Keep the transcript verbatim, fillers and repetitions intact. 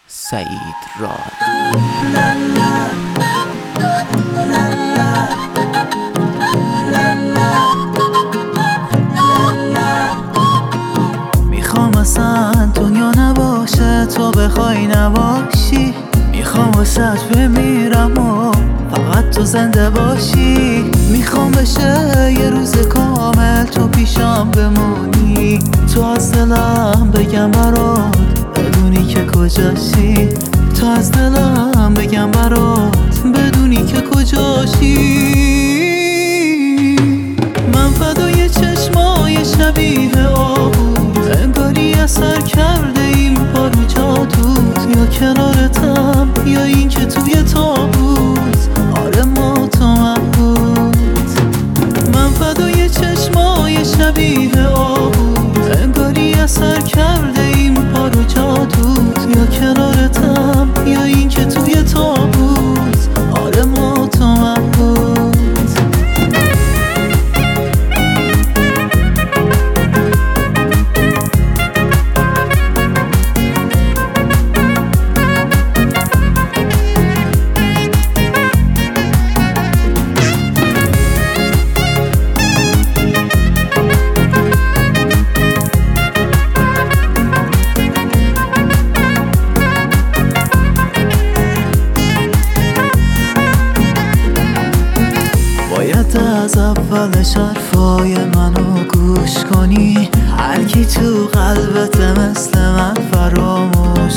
سعید راد. میخوام اصلا دنیا نباشه تو بخوای نباشی، میخوام واسه بمیرم و فقط تو زنده باشی. میخوام بشه یه روز کامل تو پیشم بمونی، تو از دلم بگم برات بدونی که کجاشی، تو از دلم بگم برات بدونی که کجاشی. من فدای چشمای شبیه آهوت، انگاری اثر کرده این پارو جادوت، یا کنارتم یا این که توی تابوت، آره ما تو مبهوت. من فدای چشمای شبیه آهوت، انگاری اثر کرده این پارو جادوت، یا کنارتم یا این که توی تابوت، آره ما تو مبهوت. باید از اولش حرفای منو گوش کنی، هر کی تو قلبت مثل من فراموش